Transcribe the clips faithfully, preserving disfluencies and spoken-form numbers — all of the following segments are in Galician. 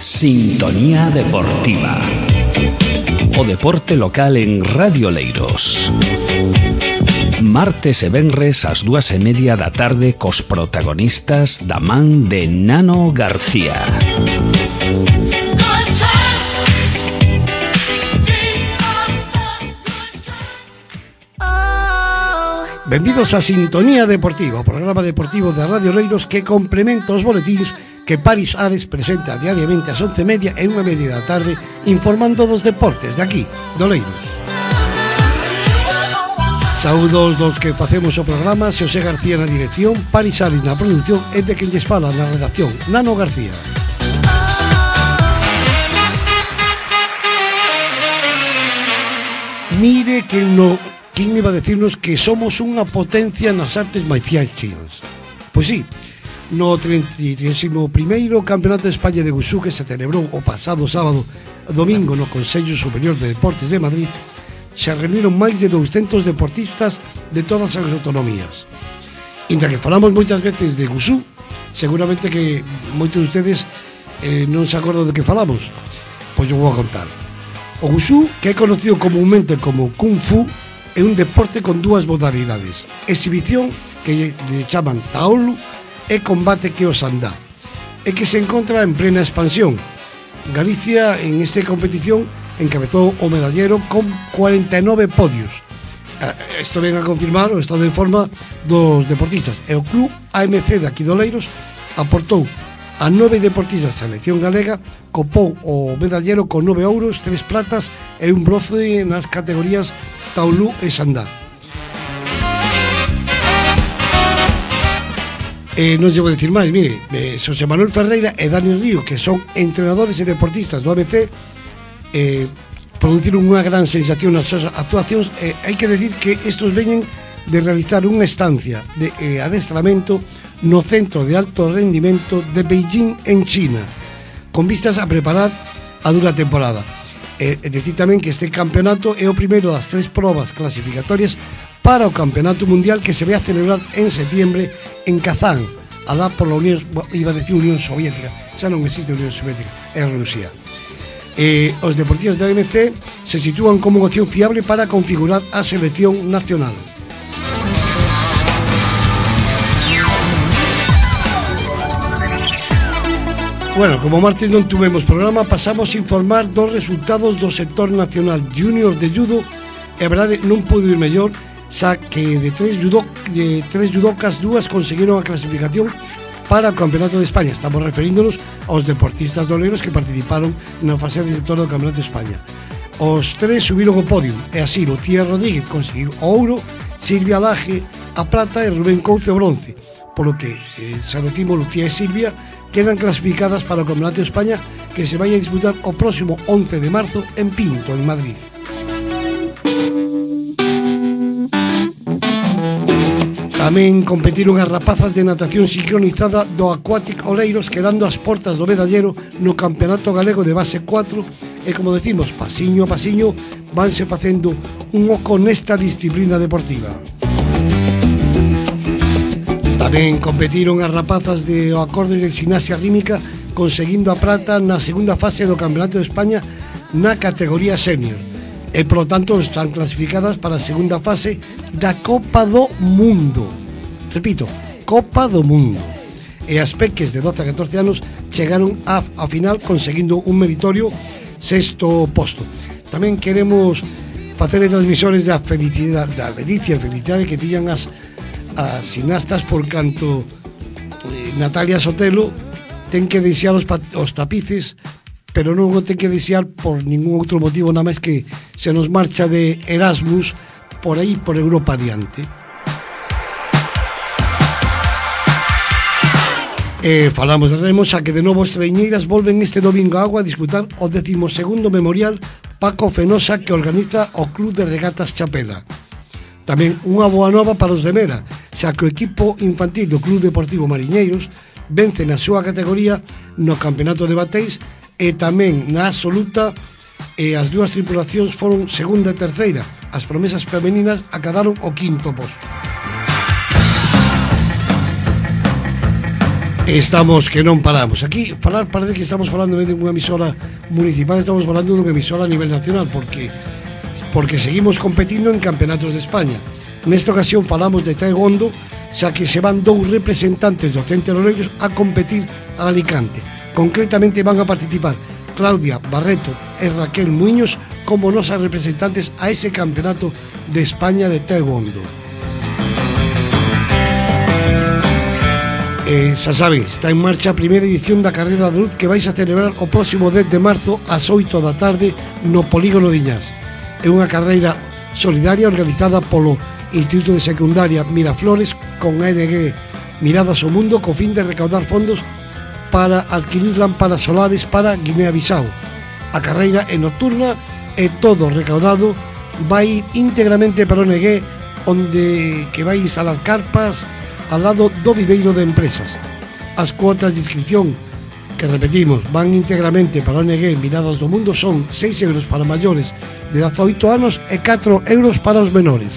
Sintonía Deportiva. O deporte local en Radio Oleiros. Martes e venres ás dúas e media da tarde cos protagonistas da man de Nano García. Benvidos a Sintonía Deportiva, o programa deportivo de Radio Oleiros que complementa os boletíns que Paris Ares presenta diariamente ás once e media e unha media da tarde, informando dos deportes de aquí, de Oleiros. Saúdos dos que facemos o programa, Xosé García na dirección, Paris Ares na produción e de quen lles fala na redacción, Nano García. Mire que no... Quen iba a decirnos que somos unha potencia nas artes marciais chinas? Pois sí, no trigésimo primeiro Campeonato de España de Wushu que se celebrou o pasado sábado domingo no Consello Superior de Deportes de Madrid, se reuniron máis de douscentos deportistas de todas as autonomías. Inda que falamos moitas veces de Wushu, seguramente que moitos de ustedes eh, non se acordan de que falamos. Pois eu vou a contar. O Wushu, que é conocido comunmente como Kung Fu, é un deporte con dúas modalidades: exhibición, que lle chaman Taolu, e combate, que é o Sandá, e que se encontra en plena expansión. Galicia, en esta competición, encabezou o medallero con cuarenta e nove podios. Isto ven a confirmar o estado de forma dos deportistas, e o Club A M C de aquí de Oleiros aportou a nove deportistas da selección galega, copou o medallero con nove ouros, tres platas e un bronce nas categorías Taolu e Sandá. E non lle vou dicir máis, mire, eh, Xosé Manuel Ferreira e Dani Río, que son entrenadores e deportistas do A M C, eh, produciron unha gran sensación nas súas actuacións, e hai que decir que estos veñen de realizar unha estancia de eh, adestramento no Centro de Alto Rendimento de Beijing, en China, con vistas a preparar a dura temporada. É dicir tamén que este campeonato é o primeiro das tres probas clasificatorias para o campeonato mundial que se vai a celebrar en setiembre en Kazán, alá por la Unión, iba a decir Unión Soviética, xa non existe Unión Soviética, é Rusia. Eh, os deportistas da A M C se sitúan como unha opción fiable para configurar a selección nacional. Bueno, como martes non tuvemos programa, pasamos a informar dos resultados do sector nacional junior de judo, e a verdade non pudo ir mellor, xa que de tres, judo, de tres judocas, dúas conseguiron a clasificación para o Campeonato de España. Estamos referíndonos aos deportistas doleiros que participaron na fase de sector do Campeonato de España. Os tres subiron o podio, e así Lucía Rodríguez conseguiu o ouro, Silvia Laje a prata e Rubén Couce o bronce, polo que, eh, xa decimos, Lucía e Silvia quedan clasificadas para o Campeonato de España, que se vai a disputar o próximo once de marzo en Pinto, en Madrid. Tamén competiron as rapazas de natación sincronizada do Aquatic Oleiros, quedando as portas do medallero no Campeonato Galego de Base cuatro, e, como decimos, pasiño a pasiño vanse facendo un oco nesta disciplina deportiva. Tamén competiron as rapazas de o acorde de gimnasia rítmica, conseguindo a prata na segunda fase do Campeonato de España na categoría senior, e, polo tanto, están clasificadas para a segunda fase da Copa do Mundo. Repito, Copa do Mundo. E as peques de doce a catorce anos chegaron a, a final conseguindo un meritorio sexto posto. Tamén queremos facer transmisores da felicidade, da ledicia e felicidade que tiñan as as sinastas, por canto eh, Natalia Sotelo ten que deixar os, os tapices, pero non o ten que deixar por ningún outro motivo, nada máis que se nos marcha de Erasmus por aí, por Europa adiante. E falamos de remos, a que de novo as treiñeiras volven este domingo a Agua a disputar o decimosegundo memorial Paco Fenosa que organiza o Club de Regatas Chapela. Tamén unha boa nova para os de Mera, xa que o equipo infantil do Club Deportivo Mariñeiros vence na súa categoría no Campeonato de Bateis, e tamén na absoluta, e as dúas tripulacións foron segunda e terceira. As promesas femeninas acadaron o quinto posto. Estamos que non paramos. Aquí falar parece que estamos falando de unha emisora municipal, estamos falando dunha emisora a nivel nacional, porque porque seguimos competindo en campeonatos de España. Nesta ocasión falamos de taekwondo, xa que se van dous representantes do Centro Oleiros a competir a Alicante. Concretamente van a participar Claudia Barreto e Raquel Muiños como nosas representantes a ese campeonato de España de taekwondo. Eh, xa saben, está en marcha a primeira edición da Carreira da Luz que vais a celebrar o próximo dez de marzo ás oito da tarde no Polígono de Iñás. É unha carreira solidaria organizada polo Instituto de Secundaria Miraflores con A N G Miradas ao Mundo co fin de recaudar fondos para adquirir lámparas solares para Guinea-Bissau. A carreira é nocturna e todo recaudado vai íntegramente para o N G, onde que vai instalar carpas al lado do viveiro de empresas. As cuotas de inscripción, que repetimos, van íntegramente para o N G Miradas do Mundo, son seis euros para maiores de dezaoito anos e catro euros para os menores.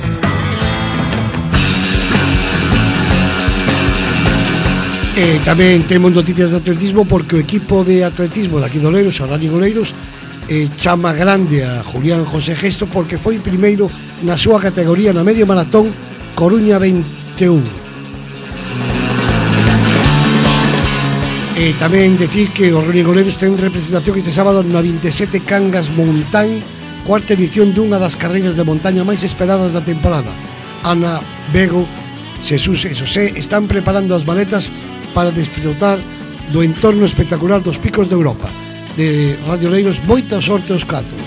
E tamén temos noticias de atletismo, porque o equipo de atletismo de aquí de Oleiros, o Rani Oleiros, eh, chama grande a Julián José Gesto porque foi primeiro na súa categoría na medio maratón Coruña vinte e un. E tamén decir que os ronigoleros ten representación este sábado na vinte e sete Cangas Mountain, cuarta edición dunha das carreiras de montaña máis esperadas da temporada. Ana, Bego, Xesús e Xosé están preparando as maletas para disfrutar do entorno espectacular dos picos de Europa. De Radio Oleiros, moita sorte aos catro.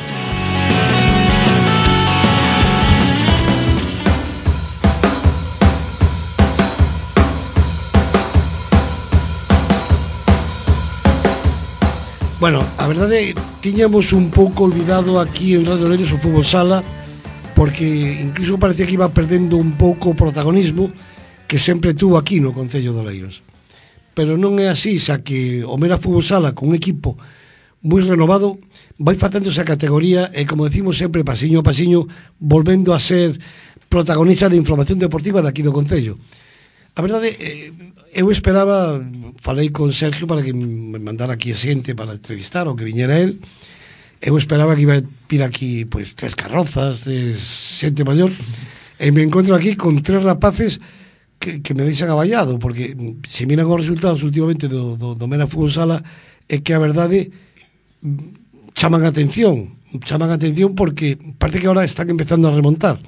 Bueno, a verdade, tiñamos un pouco olvidado aquí en Radio Oleiros o fútbol sala, porque incluso parecía que iba perdendo un pouco o protagonismo que sempre tuvo aquí no Concello de Oleiros. Pero non é así, xa que o Mera Fútbol Sala, con un equipo moi renovado, vai facendo esa categoría e, como decimos sempre, pasiño a pasiño, volvendo a ser protagonista de información deportiva daqui do Concello. A verdade, eu esperaba, falei con Sergio para que me mandara aquí a xente para entrevistar ou que viñera él. Eu esperaba que iba a vir aquí pois tres carrozas, tres xente maior, e me encontro aquí con tres rapaces que, que me deixan aballado, porque se miran os resultados últimamente do, do, do Mera Fútbol Sala, é que a verdade chaman a atención, chaman a atención porque parece que ahora están empezando a remontar.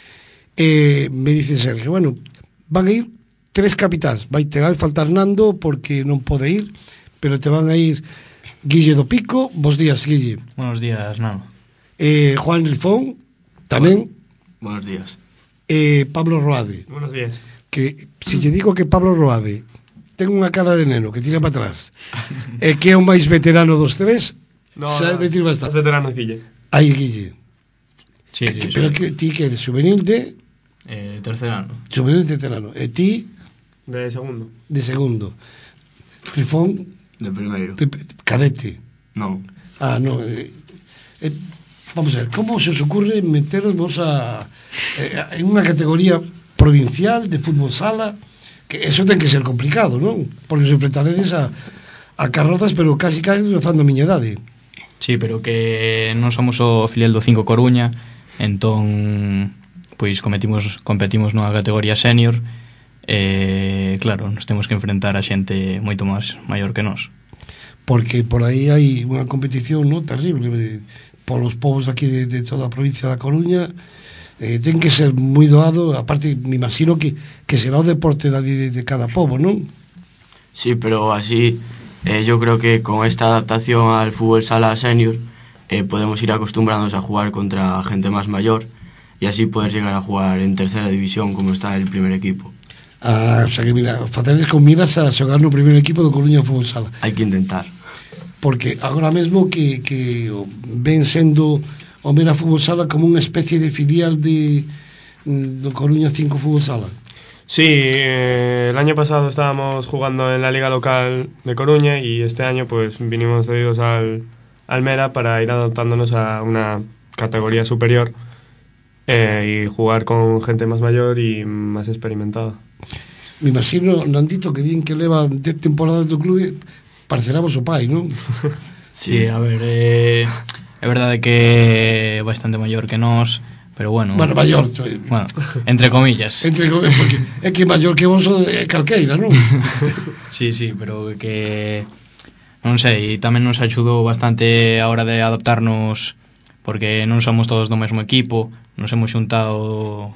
E me dice Sergio, bueno, van a ir tres capitáns, vai te vai faltar Nando porque non pode ir, pero te van a ir Guille do Pico. Bos días, Guille. Buenos días, Nando. Eh, Juan Rifón, tamén. Buenos días. Eh, Pablo Roade. Buenos días. Que se lle digo que Pablo Roade ten unha cara de neno que tira para atrás e que é o máis veterano dos tres, no, sabe no, decir bastante. Es veterano, Guille. Aí, Guille. Sí, sí, Pero sí. que ti que eres juvenil de Eh, tercer ano. juvenil de veterano e ti De segundo. de segundo. Rifón De primeiro. de cadete. Non. Ah, no. Eh, eh, vamos a ver, ¿cómo se os ocurre meternos a, eh, en unha categoría provincial de fútbol sala? Que eso ten que ser complicado, non? Porque os enfrentaredes a, a carrozas, pero casi casi rozando a miña idade. Sí, pero que non somos o filial do cinco Coruña, entón pois cometimos, competimos nunha categoría senior e claro, nos temos que enfrentar a xente moito máis maior que nós. Porque por aí hai unha competición, non, terrible de, polos povos aquí de, de toda a provincia da Coruña. Eh, ten que ser moi doado, aparte me imagino que, que será o deporte de, de, de cada povo, non? Sí, pero así eh, yo creo que con esta adaptación al fútbol sala senior eh, podemos ir acostumbrándonos a jugar contra gente más mayor y así poder llegar a jugar en tercera división como está el primer equipo. Ah, o sea que mira, facedes con miras a xogar no primeiro equipo do Coruña Fútbol Sala. Hay que intentar. Porque agora mesmo que, que ven sendo o Mera Fútbol Sala como unha especie de filial de do Coruña cinco Fútbol Sala. Sí, eh, el año pasado estábamos jugando en la liga local de Coruña y este año pues vinimos cedidos al, al Mera para ir adaptándonos a una categoría superior eh, y jugar con gente más mayor y más experimentada. Me imagino, Nandito, que din que leva dez temporadas do clube, parecerá vos o pai, non? Sí, a ver, eh, é verdade que é bastante maior que nós, pero bueno... Bueno, maior. Bueno, entre comillas. Entre comillas, porque é que maior que vos é calqueira, non? Sí, sí, pero que... Non sei, tamén nos axudou bastante a hora de adaptarnos, porque non somos todos do mesmo equipo, nos hemos xuntado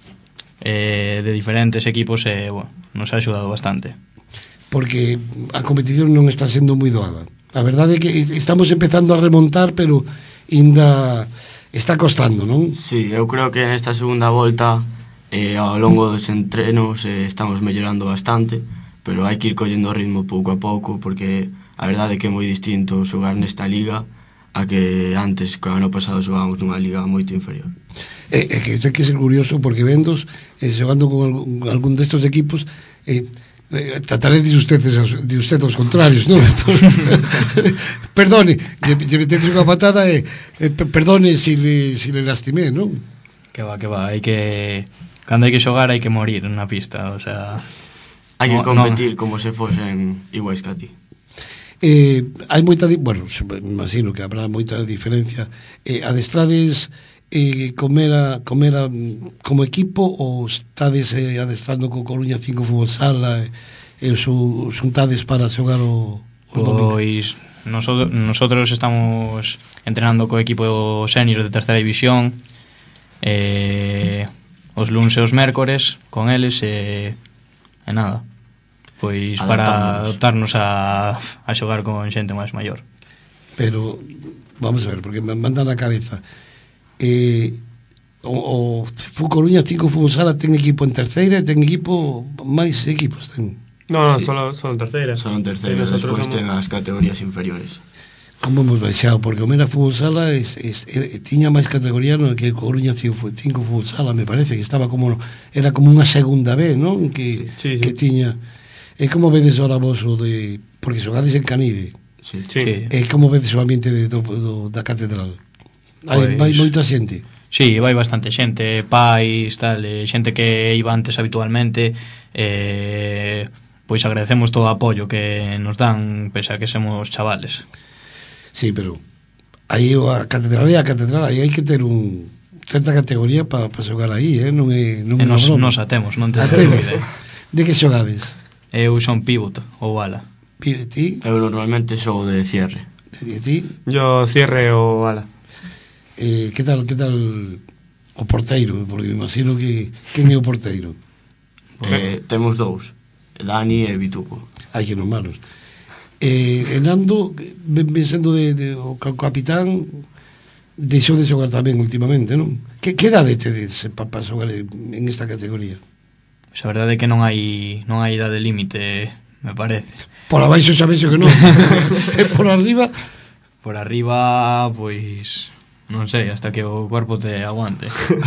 eh, de diferentes equipos e, bueno, nos ha axudado bastante. Porque a competición non está sendo moi doada. A verdade é que estamos empezando a remontar, pero ainda está costando, non? Sí, eu creo que nesta segunda volta eh, ao longo dos entrenos eh, estamos mellorando bastante, pero hai que ir collendo o ritmo pouco a pouco, porque a verdade é que é moi distinto xogar nesta liga a que antes, que o ano pasado xogábamos nunha liga moito inferior. É, é que ten que ser curioso, porque vendos eh, xogando con algún, algún destos equipos eh, eh, trataré de ustedes de usted aos contrarios, non? Perdone, lle metedes unha patada e eh, perdone se si le, si le lastimé, non? Que va, que va, hai que... Cando hai que xogar hai que morir na pista, o sea... Hai que no, competir no. como se fosen iguais que a ti. Eh, hai moita, bueno, me imagino que habrá moita diferencia. Eh, adestrades eh, comera, comera como equipo ou estades eh, adestrando co Coruña cinco Fútbol Sala e eh, su, xuntades para xogar o, os domingos? Pois nosotros, nosotros estamos entrenando co equipo senior de terceira división eh, os lunes e os mércores con eles e, e nada, pois para adaptarnos a, a xogar con xente máis maior. Pero vamos a ver, porque me mandan na cabeza eh, o, o Fu Coruña cinco Fútbol Sala ten equipo en terceira e ten equipo máis equipos ten. No, no, Sí. solo, solo en terceira. Son en terceira, Nosotros despois somos- ten as categorías inferiores. Como hemos baixado, porque o Mera Fútbol Sala es, es, es, tiña máis categoría no que Coruña cinco Fútbol Sala, me parece que estaba como era como unha segunda vez, non? Que, Sí, sí, que sí. tiña. E como vedes ahora vos o de, porque xogades en Canide, Sí. Sí. Sí. e como vedes o ambiente de, do, do, da catedral? Hai, Pois- vai moita xente. Sí, vai bastante xente, pais, tal, e xente que iba antes habitualmente, eh, pois agradecemos todo o apoio que nos dan, pese a que somos chavales. Sí, pero aí a catedral é a catedral, aí hai que ter un certa categoría para pa xogar aí, eh? Non é non E é unha nos, broma. nos atemos, non te A dúbida. temos. De que xogades? Eu son pivot, ou bala. Pi- Ti? Eu normalmente xogo de cierre. E ti? Yo cierre o ala. Eh, que tal, que tal o porteiro? Porque me imagino que quen é o porteiro? Eh, temos dous, Dani e Vituco. Hai que non malos. Eh, Nando, ven, ven sendo de, de, o ca- capitán, deixou de xogar tamén últimamente, non? Que, que edade tedes para pa xogar en, en esta categoría? Pois a verdade é que non hai non hai idade límite, me parece. Por abaixo xa vexo que non. E por arriba, Por arriba, pois non sei, hasta que o corpo te aguante.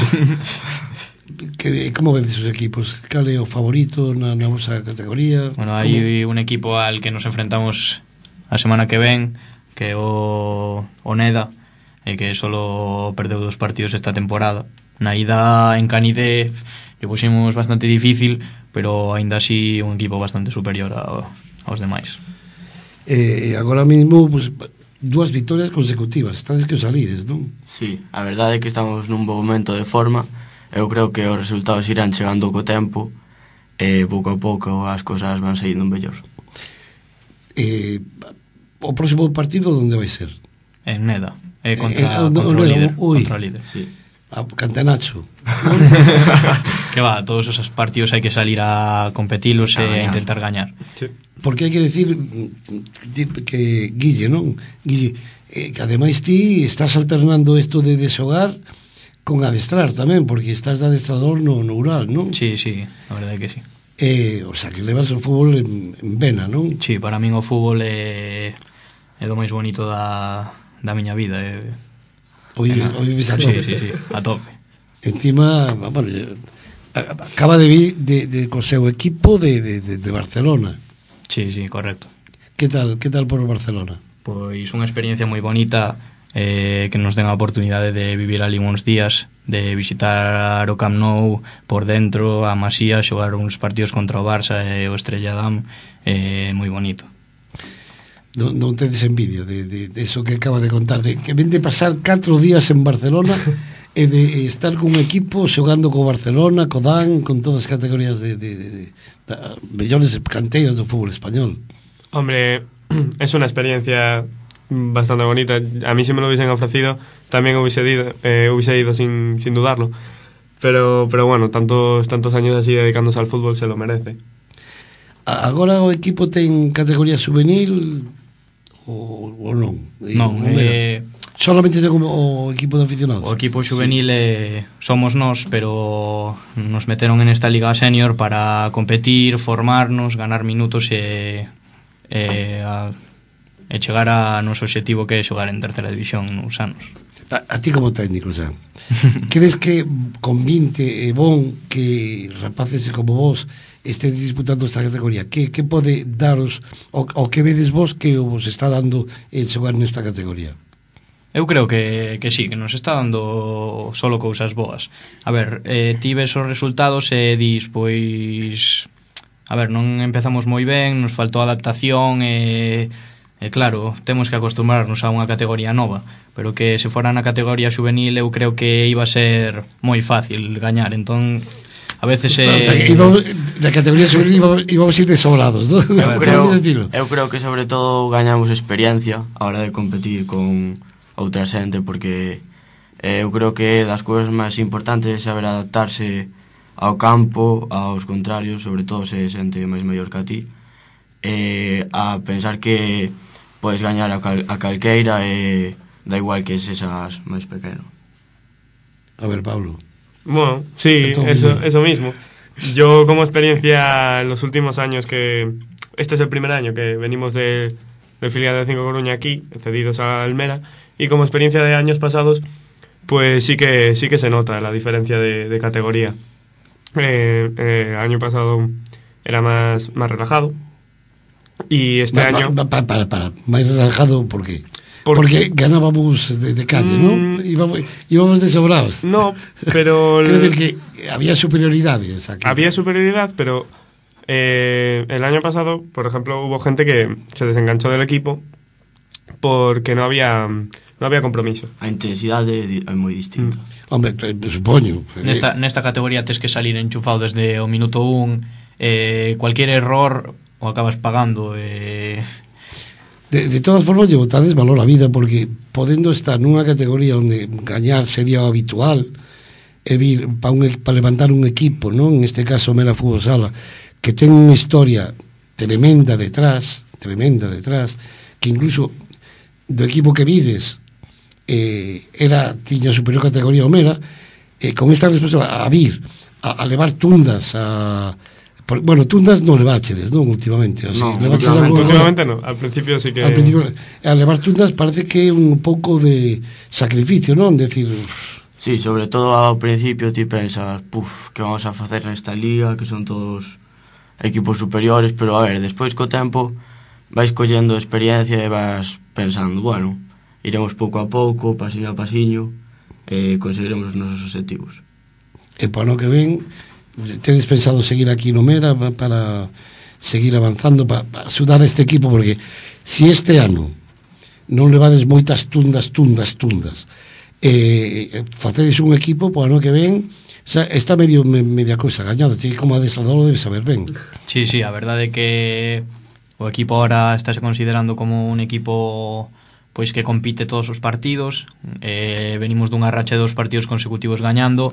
que, como vedes os equipos? Cal é o favorito na, na vosa categoría? Bueno, hai un equipo al que nos enfrentamos a semana que ven, que é o, o Neda, e que solo perdeu dos partidos esta temporada. Na ida en Canide lle puxemos bastante difícil, pero aínda así un equipo bastante superior a, aos demais. E eh, agora mesmo, pues, dúas victorias consecutivas, estades que os salides, non? Sí, a verdade é que estamos nun bo momento de forma. Eu creo que os resultados irán chegando co tempo e pouco a pouco as cousas van saindo mellor. Eh, o próximo partido onde vai ser? En Neda, é Eh, contra, eh, no, contra, no, o líder, ui. contra o líder. Sí. A Cantenacho. Que va, todos esos partidos hai que salir a competilos A e gañar. intentar gañar. Sí. Porque hai que decir mm, que Guille, non? Guille, eh, que ademais ti estás alternando isto de desogar con adestrar tamén, porque estás de adestrador no, no Ural, non? Sí, sí, a verdade é que sí. Eh, o sea, que levas o fútbol en, en vena, non? Sí, para min o fútbol é, é do máis bonito da, da miña vida. É, O vives, o vives a sí, tope. sí, sí, a tope. Encima, bueno, eh, acaba de vir de, de, co seu equipo de, de, de, de Barcelona. Sí, sí, correcto. Que tal, que tal por Barcelona? Pois unha experiencia moi bonita, eh, que nos den a oportunidade de vivir ali uns días de visitar o Camp Nou por dentro, a Masía, xogar uns partidos contra o Barça e o Estrella Damm, é moi bonito. Non, non tedes envidia de, de, de eso que acaba de contar, de que ven de pasar catro días en Barcelona e de estar cun equipo xogando co Barcelona, co D A N, con todas as categorías de, de, de, de, de mellores canteiras do fútbol español. Hombre, es una experiencia bastante bonita. A mí si me lo hubiesen ofrecido también hubiese ido, eh, hubiese ido sin, sin dudarlo. Pero, pero bueno, tantos, tantos años así dedicándose al fútbol se lo merece. Agora o equipo ten categoría juvenil ou, ou non? Non, eh, solamente ten o equipo de aficionados? O equipo juvenil sí. eh, somos nós, pero nos meteron en esta liga senior para competir, formarnos, ganar minutos e, e, a, e chegar a noso objetivo, que é xogar en terceira división uns anos. A, a ti como técnico, xa, crees que con vinte é bon que rapaces como vos estén disputando esta categoría? Que, que pode daros o, o que vedes vos que vos está dando el xogar nesta categoría? Eu creo que, que sí, que nos está dando solo cousas boas. A ver, eh, ti ves os resultados e dis, pois... A ver, non empezamos moi ben, nos faltou adaptación e... E claro, temos que acostumbrarnos a unha categoría nova, pero que se fora na categoría juvenil eu creo que iba a ser moi fácil gañar, entón a veces eh... o sea, íbamos, na categoría juvenil íbamos, íbamos ir desobrados, ¿no? Eu creo, eu creo que sobre todo gañamos experiencia a hora de competir con outra xente, porque eh, eu creo que das cousas máis importantes é saber adaptarse ao campo, aos contrarios, sobre todo se xente máis maior que a ti, eh, a pensar que podes gañar a, cal, a calqueira e da igual que sesas máis pequeno. A ver, Pablo. Bueno, sí, eso, eso mismo. Yo como experiencia en los últimos años, que este es el primer año que venimos de, de filial de cinco Coruña aquí, cedidos a Almera, y como experiencia de años pasados, pues sí que sí que se nota la diferencia de, de categoría. Eh, eh, año pasado era más, más relajado. Y este pa, año... Pa, para, para, para, máis relajado, ¿por qué? Por... Porque ganábamos de, de calle, mm... ¿no? Íbamos, íbamos desobrados. No, pero... Creo que había superioridad. O sea, que... Había superioridad, pero eh, el año pasado, por ejemplo, hubo gente que se desenganchó del equipo porque no había no había compromiso. A intensidade é moi distinta. Mm. Hombre, supoño. Nesta, nesta categoría tes que salir enchufado desde o minuto un, eh, cualquier error o acabas pagando. Eh... De, de todas formas, lle botades valor a vida, porque podendo estar nunha categoría onde gañar sería o habitual, e vir para pa levantar un equipo, non? En este caso Mera Fútbol Sala, que ten unha historia tremenda detrás, tremenda detrás, que incluso do equipo que vides eh, era tiña superior categoría ao Mera, eh, con esta responsabilidade a vir a, a levar tundas a... Por, bueno, tundas non leváchedes, non, últimamente, o sea, no, últimamente, últimamente no, al principio sí que... Al principio, a levar tundas parece que é un pouco de sacrificio, non? Decir... Sí, sobre todo ao principio ti pensas, puf, que vamos a facer nesta liga, que son todos equipos superiores, pero a ver, despois co tempo vais collendo experiencia e vas pensando, bueno, iremos pouco a pouco, pasiño a pasiño, e conseguiremos os nosos objetivos. E para o que ven, tedes pensado seguir aquí no Mera para seguir avanzando, para, para axudar a este equipo, porque si este ano non levades moitas tundas, tundas, tundas, eh, facedes un equipo, para o ano que ven, xa está medio me, media cousa gañado, ti como adestrador debes saber ben. Sí, sí, a verdade é que o equipo ahora está se considerando como un equipo pois que compite todos os partidos, eh, venimos dunha racha de dos partidos consecutivos gañando,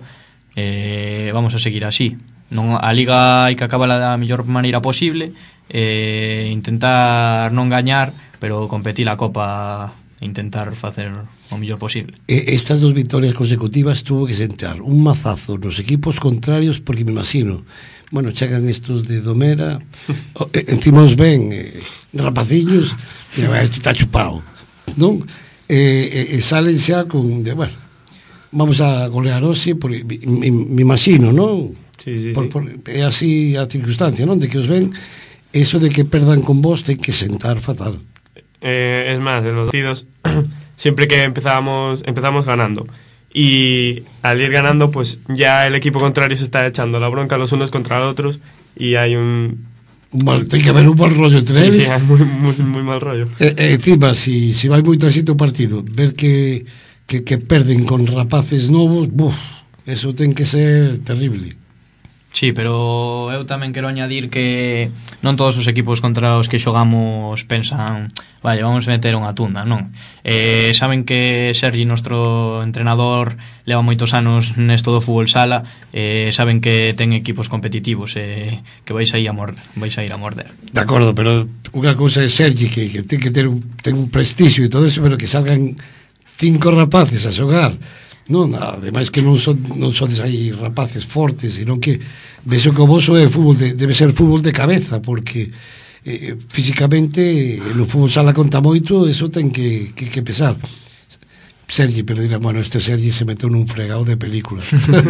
eh, vamos a seguir así. Non, a Liga hai que acabala da mellor maneira posible, eh, intentar non gañar, pero competir a Copa e intentar facer o mellor posible. Estas dos victorias consecutivas tuvo que sentar un mazazo nos equipos contrarios, porque me imagino, bueno, chegan estos de Domera, encima os ven eh, rapaciños, e isto está chupado, non? E, e, e salen xa con, de, bueno, vamos a golear hoxe, porque me, me imagino, non? Sí, sí, por, sí. Por, é así a circunstancia, non? De que os ven, eso de que perdan con vos ten que sentar fatal. Eh, es más, en los partidos siempre que empezábamos empezamos ganando y al ir ganando, pues ya el equipo contrario se está echando la bronca los unos contra los otros y hay un... un mal, ten que haber un mal rollo entre sí, eles. Sí, hay muy, muy, muy mal rollo. E, e encima, si, si vai moito así o partido, ver que, que, que perden con rapaces novos, buf, eso ten que ser terrible. Sí, pero eu tamén quero añadir que non todos os equipos contra os que xogamos pensan, vale, vamos a meter unha tunda, non. Eh, saben que Sergi, nuestro entrenador, leva moitos anos nesto do fútbol sala, eh, saben que ten equipos competitivos, eh, que vais a ir a, mor vais a ir a morder. De acordo, pero unha cousa é Sergi que, que ten que ter un, ten un prestigio e todo eso, pero que salgan cinco rapaces a xogar. Non, ademais que non son non sodes aí rapaces fortes, sino que vexo que o voso é fútbol de, debe ser fútbol de cabeza, porque eh, físicamente no fútbol sala conta moito, eso ten que, que, que pesar. Sergi, pero dirá, bueno, este Sergi se meteu nun fregado de película.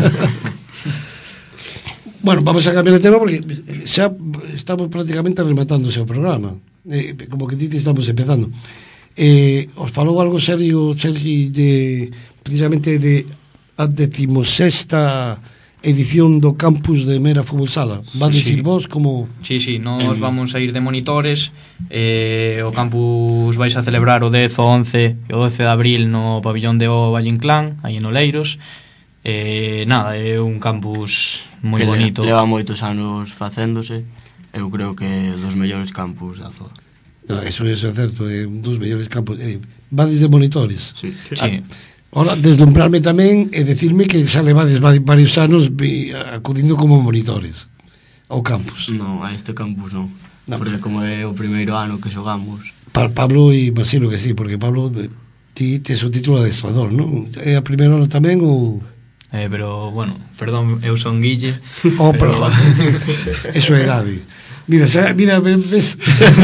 Bueno, vamos a cambiar de tema porque xa estamos prácticamente rematándose o programa. Eh, como que dices, estamos empezando. Eh, os falou algo serio, Sergi, de precisamente de a decimosexta edición do campus de Mera Fútbol Sala. Va sí, dicir sí. vos como... Sí, sí, nos en... vamos a ir de monitores. eh, O campus vais a celebrar o dez, o once e o doce de abril no pabillón de O Valle Inclán, aí en Oleiros. eh, Nada, é un campus moi que bonito. Le, leva moitos anos facéndose. Eu creo que dos mellores campus da zona. No, eso, eso é certo, é un dos mellores campos. eh, Vades de monitores. Sí, sí. Sí. Ahora, deslumbrarme tamén e decirme que xa levades varios anos acudindo como monitores ao campus. Non, a este campus non, no. Porque como é o primeiro ano que xogamos. Pa Pablo, imagino que sí, porque Pablo ti tes o título de adestrador, non? É a primeiro ano tamén ou... Eh, pero, bueno, perdón, eu son Guille. Oh, pero... perdón, eso é idade. Mira, xa, mira, ves...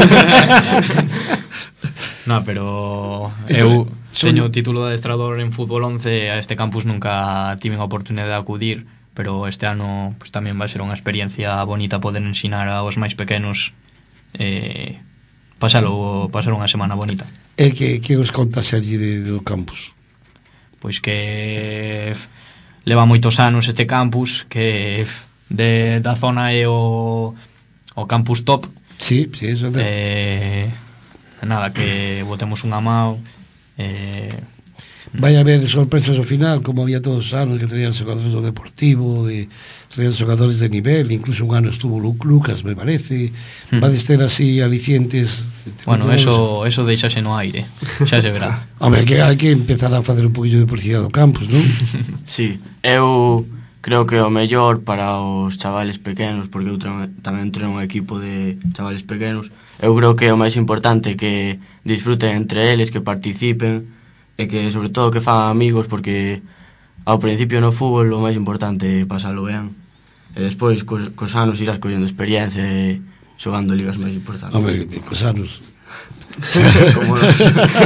No, pero eu teño o título de adestrador en fútbol once. A este campus nunca tive a oportunidade de acudir, pero este ano pues, tamén vai ser unha experiencia bonita poder ensinar aos máis pequenos, eh, pasalo, pasar unha semana bonita. E que, que os conta Sergi de, do campus? Pois que leva moitos anos este campus, que de, da zona é o, o campus top. Sí, sí, eso é. Eh, nada, que botemos unha mao. eh, Vai haber sorpresas ao final, como había todos os anos que traían xogadores do Deportivo, de, traían xogadores de nivel, incluso un ano estuvo Lucas, me parece. Hmm. Vades ter así alicientes. Bueno, eso eso deixase no aire, xa se verá. Hombre, que hai que empezar a fazer un poquillo de publicidade do campus, non? Sí, eu creo que o mellor para os chavales pequenos, porque eu tamén treino un equipo de chavales pequenos. Eu creo que o máis importante é que disfruten entre eles, que participen e que, sobre todo, que fagan amigos, porque ao principio no fútbol o máis importante é pasalo ben e despois cos, cos anos irás collendo experiencia e xogando ligas máis importantes. Hombre, cos anos Como non?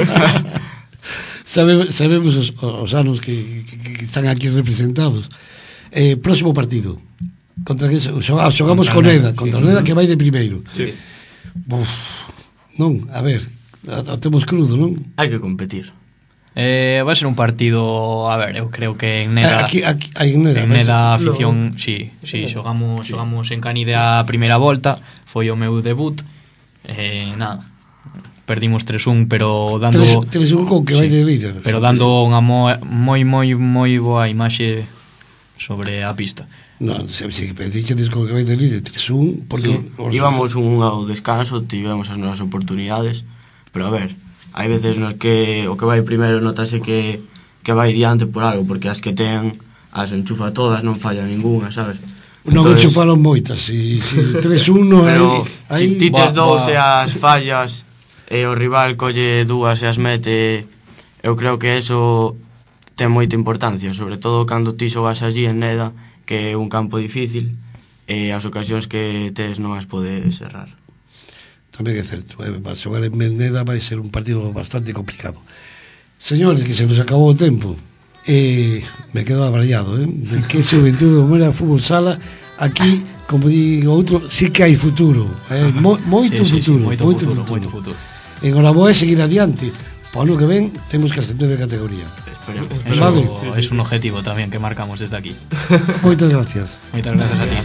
Sabe, sabemos os, os anos que, que, que están aquí representados. eh, Próximo partido contra que xogamos, xogamos con Neda, contra o Neda, que vai de primeiro. Sí. Uf, non, a ver, a, a temos crudo, non? Hai que competir. Eh, vai ser un partido, a ver, eu creo que en Neda, Aquí, aquí, aí en Neda, en Neda a afición, no. sí, sí, xogamos, sí. xogamos en Canide a primeira volta, foi o meu debut. Eh, nada, perdimos tres un, pero dando tres un con que vai de líder. Pero dando unha moi moi moi moi boa imaxe sobre a pista. Non, se, se dices con que vai de líder tres un, porque Sí, os, íbamos un ao descanso, tivemos as nosas oportunidades, pero a ver, hai veces nos que o que vai primeiro notase que, que vai diante por algo, porque as que ten as enchufa todas, non falla ninguna, sabes? Non enchufaron moitas, si, si tres un non hai... Pero hai... si ti tes dous boa. e as fallas e o rival colle dúas e as mete, eu creo que eso ten moita importancia, sobre todo cando ti xogas allí en Neda, que é un campo difícil e as ocasións que tes non as podes errar. Tamén é certo, eh? Para xogar en Neda vai ser un partido bastante complicado. Señores, que se nos acabou o tempo. eh, Me quedo abrallado, eh? De que xuventude do Mera Fútbol Sala. Aquí, como digo outro, sí que hai futuro, eh? Mo, moito sí, sí, futuro, sí, moito, futuro, moito futuro. Enhoraboa e seguir adiante. Para o ano que ven temos que ascender de categoría. esperemos. Eso Vale. é un objetivo tamén que marcamos desde aquí. Moitas gracias. Moitas gracias a ti.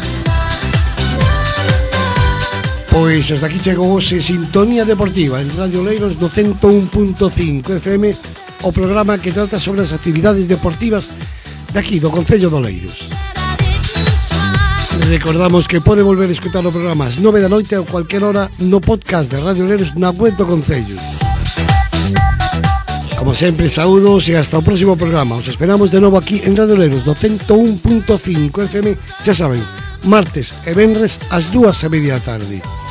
Pois hasta aquí chegou hoxe Sintonía Deportiva en Radio Oleiros no ciento un punto cinco F M, o programa que trata sobre as actividades deportivas de aquí, do Concello de Oleiros. Recordamos que pode volver a escutar o programa ás nove da noite a cualquier hora no podcast de Radio Oleiros na web do Concello. Como sempre, saúdos e hasta o próximo programa. Os esperamos de novo aquí en Radio Oleiros no ciento un punto cinco F M, xa saben, martes e venres ás dúas e media da tarde.